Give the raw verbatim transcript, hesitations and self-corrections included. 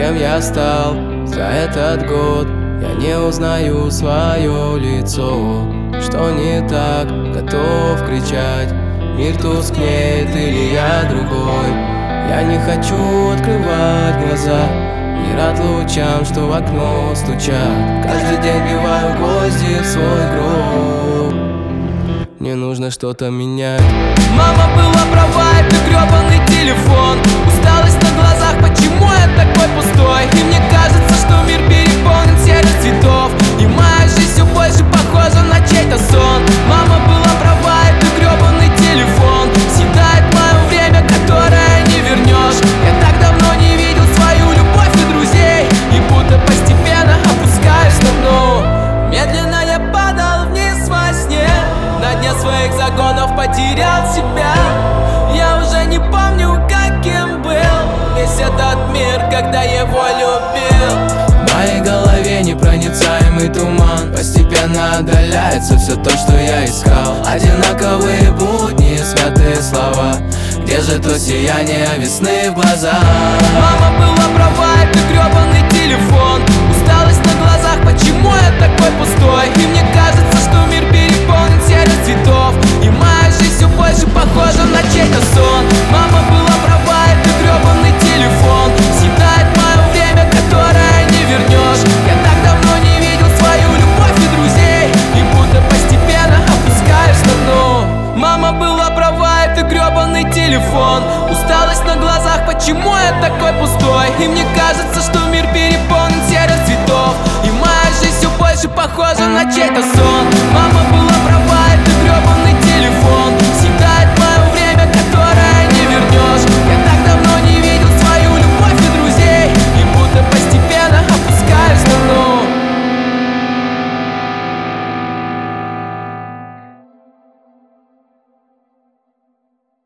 Кем я стал за этот год? Я не узнаю свое лицо. Что не так, готов кричать. Мир тускнеет или я другой? Я не хочу открывать глаза. Не рад лучам, что в окно стучат. Каждый день биваю гвозди в свой гроб. Мне нужно что-то менять. Мама была права, это гребаный телефон. Усталость на глазах, почему я такой пустой? И мне кажется, что мир переполнен серых цветов, и моя жизнь все больше похожа на чей-то сон. Мама была права, это гребаный телефон съедает мое время, которое не вернешь. Я так давно не видел свою любовь и друзей, и будто постепенно опускаюсь на дно. Медленно я падал вниз во сне, на дне своих загонов потерял себя. Я уже не помню, каким был весь этот мир, когда его любил. В моей голове непроницаемый туман. Постепенно отдаляется все то, что я искал. Одинаковые будни, смятые слова. Где же то сияние весны в глазах? Мама была права, это гребаный телефон